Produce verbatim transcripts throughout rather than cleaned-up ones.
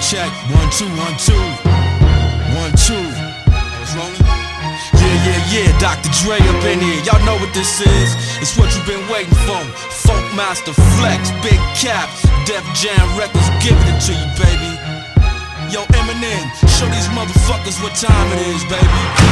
check. One, two, one, two. One, two. It's rolling. Yeah, yeah, yeah, Doctor Dre up in here. Y'all know what this is. It's what you've been waiting for. Funk Master Flex, Big Cap, Def Jam Records, giving it to you, baby. Yo, Eminem, show these motherfuckers what time it is, baby.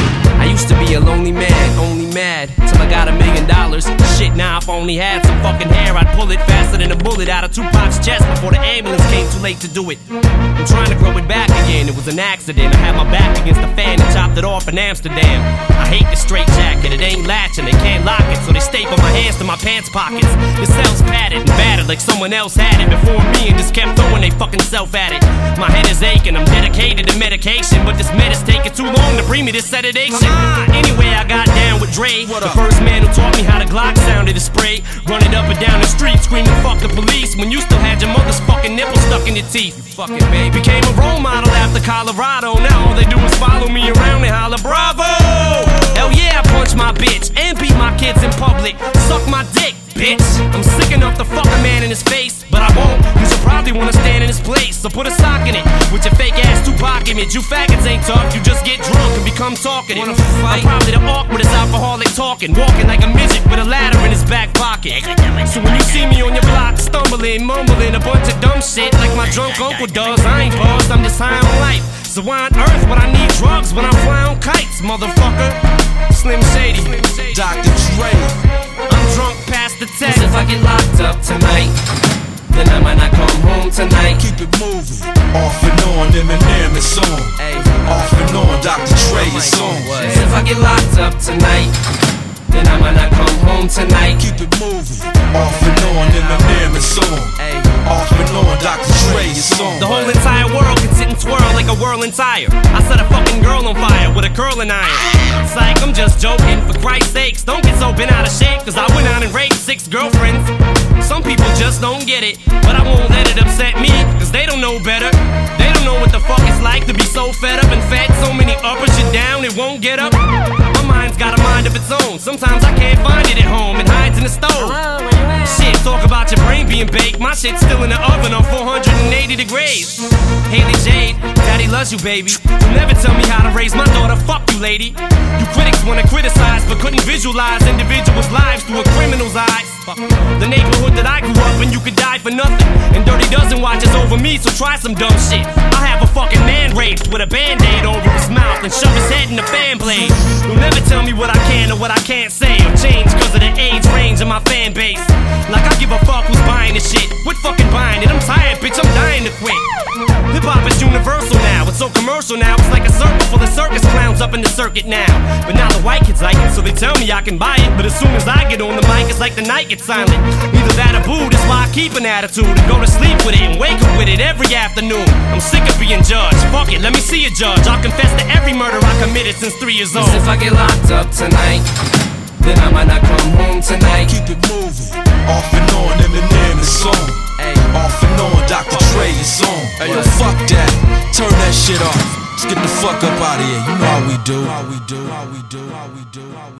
I used to be a lonely man, only mad, till I got a million dollars. Shit, now if I only had some fucking hair, I'd pull it faster than a bullet out of Tupac's chest before the ambulance came too late to do it. I'm trying to grow it back again, it was an accident. I had my back against the fan and chopped it off in Amsterdam. I hate the straight jacket, it ain't latching, they can't lock it, so they staple my hands to my pants pockets. The cell's padded and battered like someone else had it before me and just kept throwing they fucking self at it. My head is aching, I'm dedicated to medication, but this med is taking too long to bring me this sedation. Anyway, I got down with Dre, the first man who taught me how to Glock sounded to spray. Running up and down the street screaming fuck the police when you still had your mother's fucking nipple stuck in your teeth. You fucking baby. Became a role model after Colorado. Now all they do is follow me around and holler bravo. Hell yeah, I punch my bitch and beat my kids in public. Suck my dick, bitch. I'm sick enough to fuck a man in his face, but I won't, cause you probably wanna stand in his place. So put a sock in it with your fake ass Tupac image. You faggots ain't tough, you just get drunk and become talkative. I'm probably the awkwardest alcoholic talking, walking like a midget with a ladder in his back pocket. So when you see me on your block stumbling, mumbling a bunch of dumb shit like my drunk uncle does, I ain't buzzed, I'm just high on life. So why on earth would I need drugs when I fly on kites, motherfucker? Slim Shady, Doctor Dre. I'm drunk past the test. If I get locked up tonight, then I might not come home tonight. Keep it moving, off and on, Eminem is on. Ay. Off and on, Doctor Dre is on. If I get locked up tonight, then I might not come home tonight. Keep it moving, off and on, Eminem is on. Ay. Off and on, Doctor Dre is on. The whole entire world can sit and twirl like a whirling tire. I set a fucking girl on fire with a curling iron. It's like I'm just joking, for Christ's sakes. Don't get so bent out of shape, cause I went out and raped six girlfriends. Some people just don't get it, but I won't let it upset me, cause they don't know better. They don't know what the fuck it's like to be so fed up and fed. So many uppers you down, it won't get up. My mind's got a mind of its own. Sometimes I can't find it at home, it hides in the stove. Shit, talk about your brain being baked. My shit's still in the oven on four hundred eighty degrees. Haley Jade, daddy loves you, baby. You'll never tell me how to raise my daughter, fuck you, lady. You critics wanna criticize, but couldn't visualize individuals' lives through a criminal's eyes. The neighborhood that I grew up in, you could die for nothing. And Dirty Dozen watches over me, so try some dumb shit. I have a fucking man raped with a band-aid over his mouth and shove his head in the fan blade. You'll never tell me what I can or what I can't say or change cause of the age range of my fan base. Like I give a fuck who's buying this shit. Quit fucking buying it, I'm tired, bitch, I'm dying to quit. Hip-hop is universal now, it's so commercial now. It's like a circle full of circus clowns up in the circuit now. But now the white kids like it, so they tell me I can buy it. But as soon as I get on the mic, it's like the night gets silent. Either that or boo, that's why I keep an attitude and go to sleep with it and wake up with it every afternoon. I'm sick of being judged, fuck it, let me see a judge. I'll confess to every murder I committed since three years old. If I get locked up tonight, then I might not come home tonight. Keep it moving, off and on, Eminem is on. Ay. Off and on, Doctor Dre is on. Hey yo, fuck that, turn that shit off. Let's get the fuck up out of here. You know how we do. How we do. How we do. How we do.